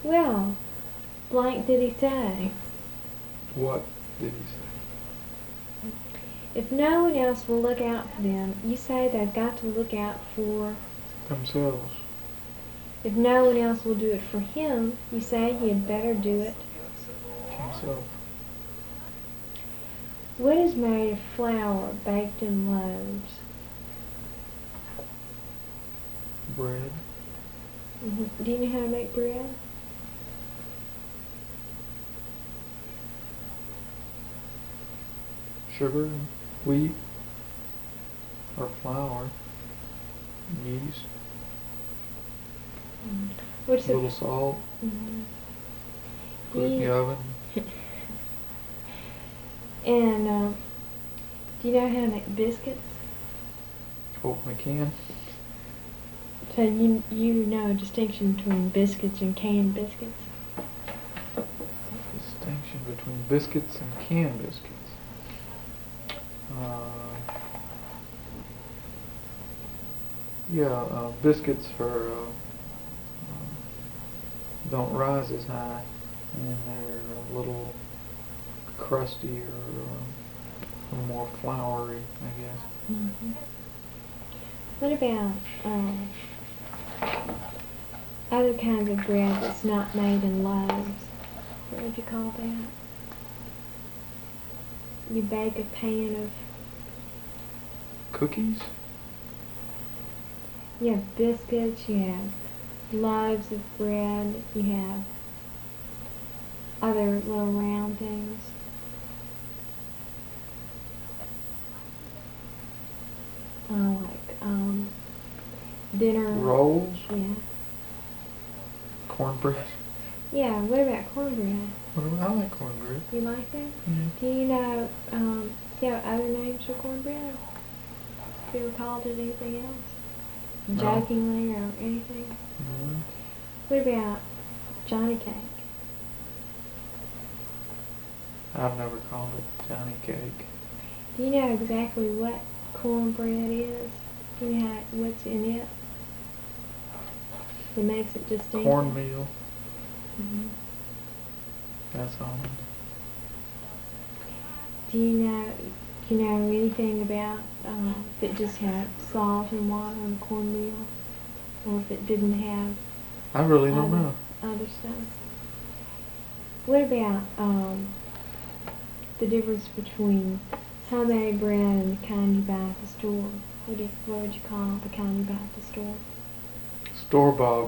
Well, blank did he say? What did he say? If no one else will look out for them, you say they've got to look out for Themselves. If no one else will do it for him, you say he had better do it Himself. What is made of flour baked in loaves? Bread. Do you know how to make bread? Sugar, wheat, or flour, yeast, What's a little salt, Mhm. put it in the oven. And do you know how to make biscuits? Open the can. So you know a distinction between biscuits and canned biscuits? Distinction between biscuits and canned biscuits. Biscuits don't rise as high, and they're a little crustier, a little more floury, I guess. Mm-hmm. What about other kinds of bread that's not made in loaves? What would you call that? You bake a pan of... Cookies? You have biscuits, you have loaves of bread, you have other little round things. Dinner. Rolls? Yeah. Cornbread? Yeah, what about cornbread? I like cornbread. You like that? Yeah. Do you know, do you have other names for cornbread? Have you ever called it anything else? No. Jokingly or anything? No. What about Johnny cake? I've never called it Johnny cake. Do you know exactly what cornbread is? Do you know what's in it that makes it distinctive? Cornmeal. Mm-hmm. That's all. Do you know anything about if it just had salt and water and cornmeal, or if it didn't have I really don't know. other stuff? What about the difference between homemade bread and the kind you buy at the store? What would you call the kind you buy at the store? Store-bought.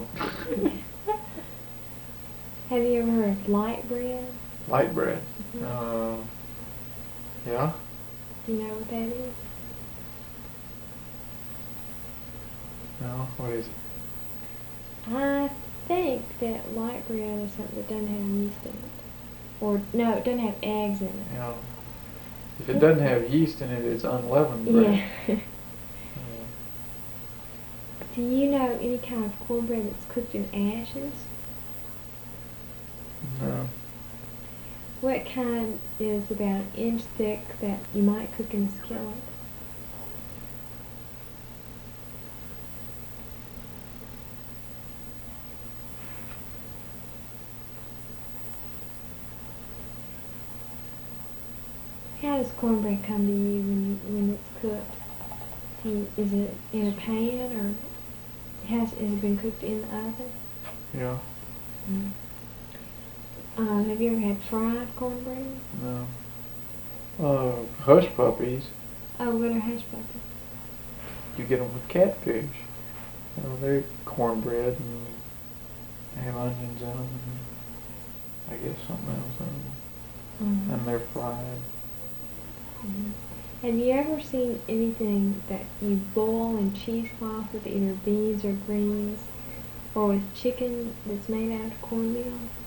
Have you ever heard of light bread? Light bread. Mm-hmm. Yeah. Do you know what that is? No. What is it? I think that light bread is something that doesn't have yeast in it. Or, no, it doesn't have eggs in it. Yeah. If it doesn't have yeast in it, it's unleavened bread. Yeah. Do you know any kind of cornbread that's cooked in ashes? No. What kind is about an inch thick that you might cook in a skillet? How does cornbread come to you when it's cooked? Is it in a pan or has it been cooked in the oven? Yeah. Have you ever had fried cornbread? No. Hush puppies. Oh, what are hush puppies? You get them with catfish. They're cornbread and they have onions in them and I guess something else in them. And they're fried. Have you ever seen anything that you boil in cheesecloth with either beans or greens, or with chicken that's made out of cornmeal?